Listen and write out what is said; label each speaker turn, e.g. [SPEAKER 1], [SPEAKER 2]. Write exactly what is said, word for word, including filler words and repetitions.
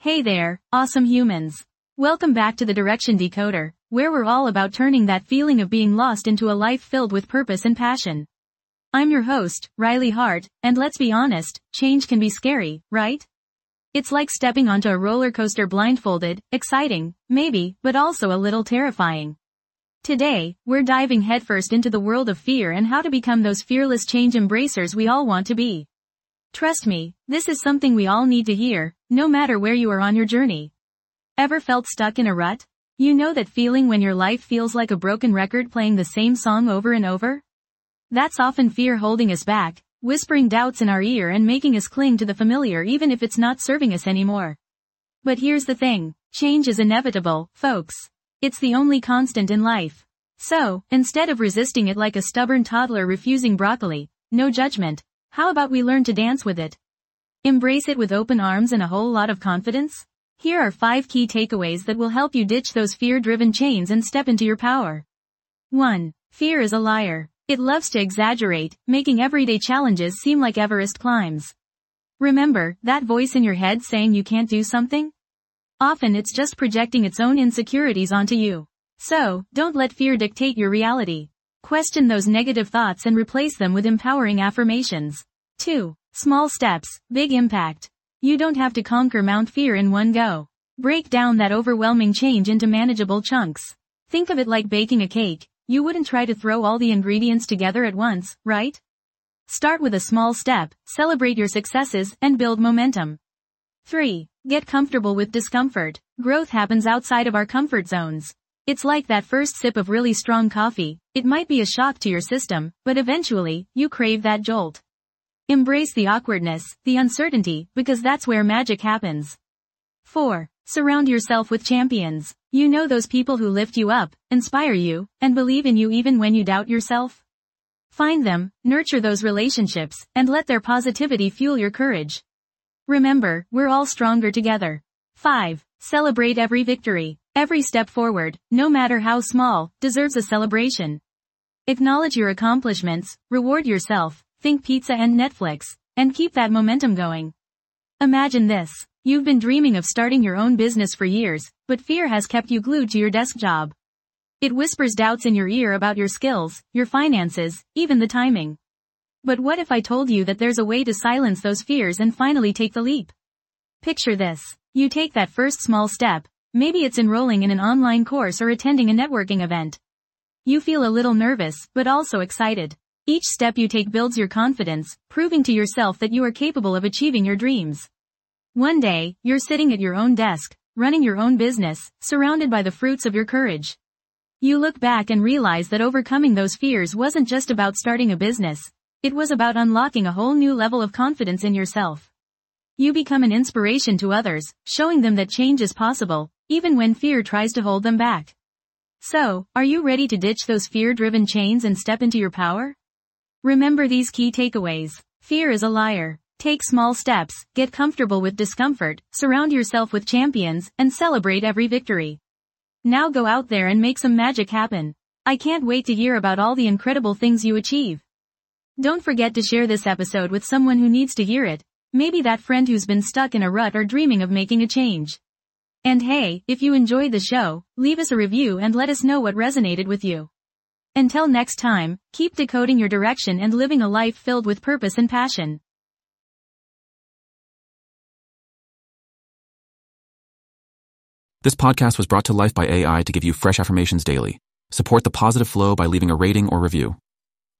[SPEAKER 1] Hey there, awesome humans. Welcome back to the Direction Decoder, where we're all about turning that feeling of being lost into a life filled with purpose and passion. I'm your host, Riley Hart, and let's be honest, change can be scary, right? It's like stepping onto a roller coaster blindfolded, exciting, maybe, but also a little terrifying. Today, we're diving headfirst into the world of fear and how to become those fearless change embracers we all want to be. Trust me, this is something we all need to hear, no matter where you are on your journey. Ever felt stuck in a rut? You know that feeling when your life feels like a broken record playing the same song over and over? That's often fear holding us back, whispering doubts in our ear and making us cling to the familiar even if it's not serving us anymore. But here's the thing, change is inevitable, folks. It's the only constant in life. So, instead of resisting it like a stubborn toddler refusing broccoli, no judgment, how about we learn to dance with it? Embrace it with open arms and a whole lot of confidence? Here are five key takeaways that will help you ditch those fear-driven chains and step into your power. one. Fear is a liar. It loves to exaggerate, making everyday challenges seem like Everest climbs. Remember, that voice in your head saying you can't do something? Often it's just projecting its own insecurities onto you. So, don't let fear dictate your reality. Question those negative thoughts and replace them with empowering affirmations. two. Small steps, big impact. You don't have to conquer Mount Fear in one go. Break down that overwhelming change into manageable chunks. Think of it like baking a cake. You wouldn't try to throw all the ingredients together at once, right? Start with a small step, celebrate your successes, and build momentum. three. Get comfortable with discomfort. Growth happens outside of our comfort zones. It's like that first sip of really strong coffee. It might be a shock to your system, but eventually, you crave that jolt. Embrace the awkwardness, the uncertainty, because that's where magic happens. four. Surround yourself with champions. You know those people who lift you up, inspire you, and believe in you even when you doubt yourself? Find them, nurture those relationships, and let their positivity fuel your courage. Remember, we're all stronger together. five. Celebrate every victory. Every step forward, no matter how small, deserves a celebration. Acknowledge your accomplishments, reward yourself, think pizza and Netflix, and keep that momentum going. Imagine this. You've been dreaming of starting your own business for years, but fear has kept you glued to your desk job. It whispers doubts in your ear about your skills, your finances, even the timing. But what if I told you that there's a way to silence those fears and finally take the leap? Picture this. You take that first small step. Maybe it's enrolling in an online course or attending a networking event. You feel a little nervous, but also excited. Each step you take builds your confidence, proving to yourself that you are capable of achieving your dreams. One day, you're sitting at your own desk, running your own business, surrounded by the fruits of your courage. You look back and realize that overcoming those fears wasn't just about starting a business. It was about unlocking a whole new level of confidence in yourself. You become an inspiration to others, showing them that change is possible, even when fear tries to hold them back. So, are you ready to ditch those fear-driven chains and step into your power? Remember these key takeaways. Fear is a liar. Take small steps, get comfortable with discomfort, surround yourself with champions, and celebrate every victory. Now go out there and make some magic happen. I can't wait to hear about all the incredible things you achieve. Don't forget to share this episode with someone who needs to hear it. Maybe that friend who's been stuck in a rut or dreaming of making a change. And hey, if you enjoyed the show, leave us a review and let us know what resonated with you. Until next time, keep decoding your direction and living a life filled with purpose and passion.
[SPEAKER 2] This podcast was brought to life by A I to give you fresh affirmations daily. Support the positive flow by leaving a rating or review.